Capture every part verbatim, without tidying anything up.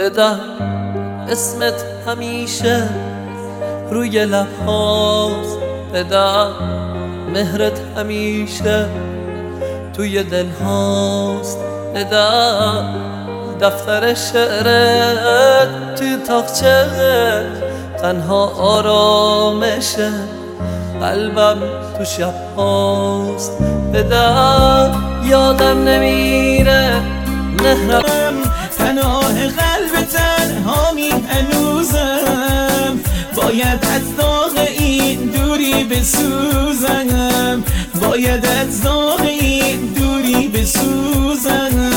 بدم اسمت همیشه روی لبهاست، بدم مهرت همیشه توی دل هاست، بدم دفتر شعرت توی تاقچه تنها آرامشه، قلبم تو شب هاست، بدم یادم نمیره مهرم پناه قلب تنهامی هنوزم، باید از داغ این دوری بسوزم، باید از داغ این دوری بسوزم.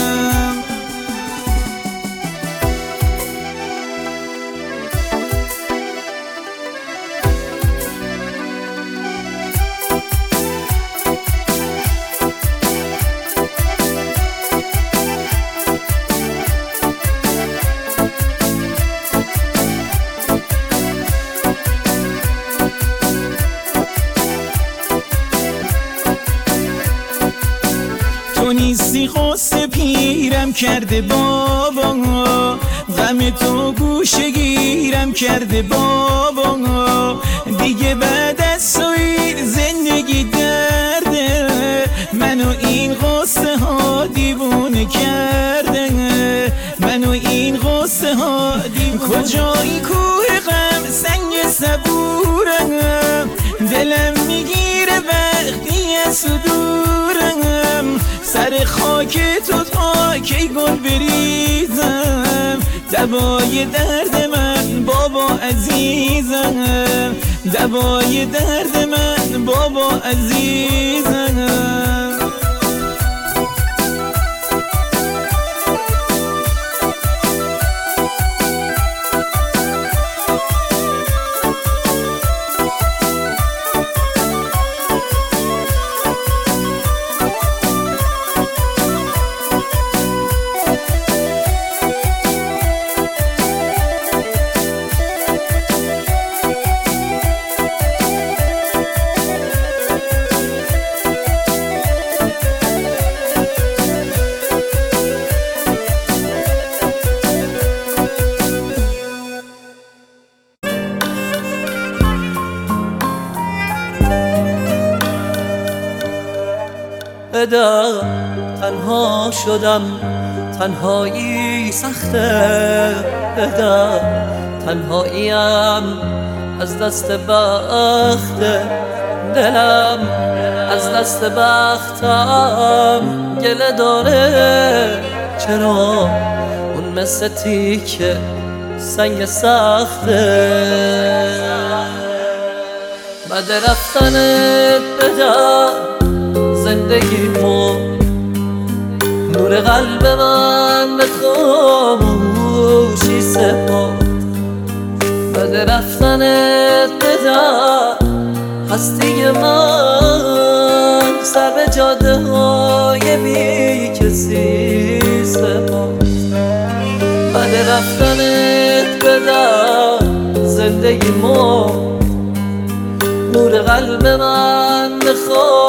تو نیستی قصه پیرم کرده بابا، غم تو گوشه گیرم کرده بابا، دیگه بعد از توی زندگی درده، منو این قصه ها دیوونه کرده، منو این قصه ها دیوونه. کجایی کوه غم سنگ صبورم، دلم میگیره وقتی از صدورم، سر خاک تو تا کی گل بریزم، دوای درد من بابا عزیزم، دوای درد من بابا عزیزم. بدم تنها شدم، تنهایی سخته، بدم تنهاییم از دست بخته، دلم از دست بختم گله داره، چرا اون مثل تیکه سنگ سخته، بعد رفتنت بدم زندگیمو نور قلب من به خاموشی سپرد، بعد رفتنت بدم هستی من سر به جاده های بی کسی سپرد، بعد رفتنت بدم زندگیمو نور قلب من به خاموشی